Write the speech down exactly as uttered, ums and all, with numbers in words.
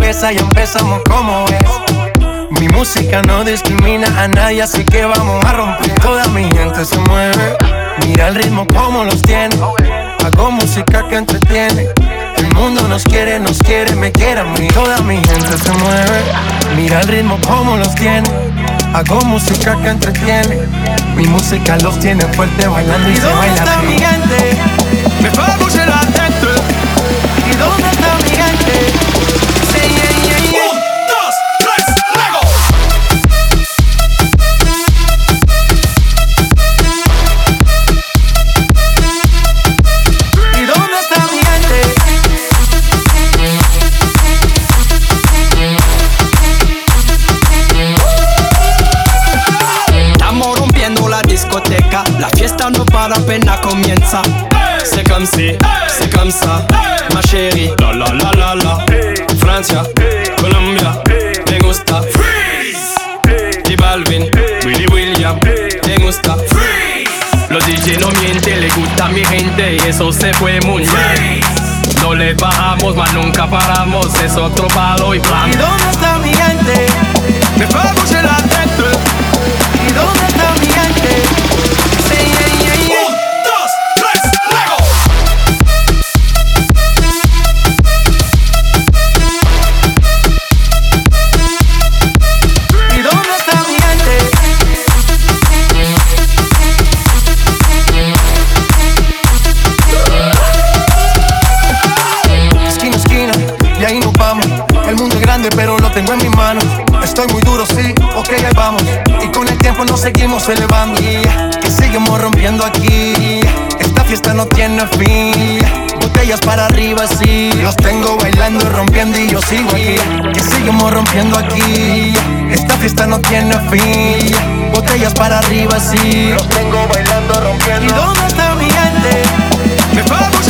empieza y empezamos como es. Mi música no discrimina a nadie, así que vamos a romper. Toda mi gente se mueve, mira el ritmo como los tiene. Hago música que entretiene. El mundo nos quiere, nos quiere, me quiere a mí. Toda mi gente se mueve, mira el ritmo como los tiene. Hago música que entretiene. Mi música los tiene fuerte bailando y, ¿y se baila. ¿Y dónde está mi gente? Me fais bouger la tête. ¿Y dónde está mi gente? Sí, yeah, yeah, yeah. Un, dos, tres, Lego. ¿Y dónde está mi gente? Estamos rompiendo la discoteca. La fiesta no para, apenas comienza. C'est comme si, c'est comme ça, ma chérie. La la la la la. Francia, Colombia, me gusta. Freeze. J Balvin, Willy William, me gusta. Freeze. Los D J no mienten, le gusta a mi gente y eso se fue muy bien. No le bajamos, mas nunca paramos, es otro palo y plan. ¿Y dónde está mi gente? Me fais bouger la tête. ¿Y dónde está mi gente? Sí, yeah, yeah, yeah. Pero lo tengo en mis manos. Estoy muy duro, sí, ok, ahí vamos. Y con el tiempo nos seguimos elevando. Yeah, que seguimos rompiendo aquí. Esta fiesta no tiene fin. Botellas para arriba, sí. Los tengo bailando y rompiendo y yo sigo aquí. Que seguimos rompiendo aquí. Esta fiesta no tiene fin. Botellas para arriba, sí. Los tengo bailando, rompiendo. ¿Y dónde está mi gente? Me fais bouger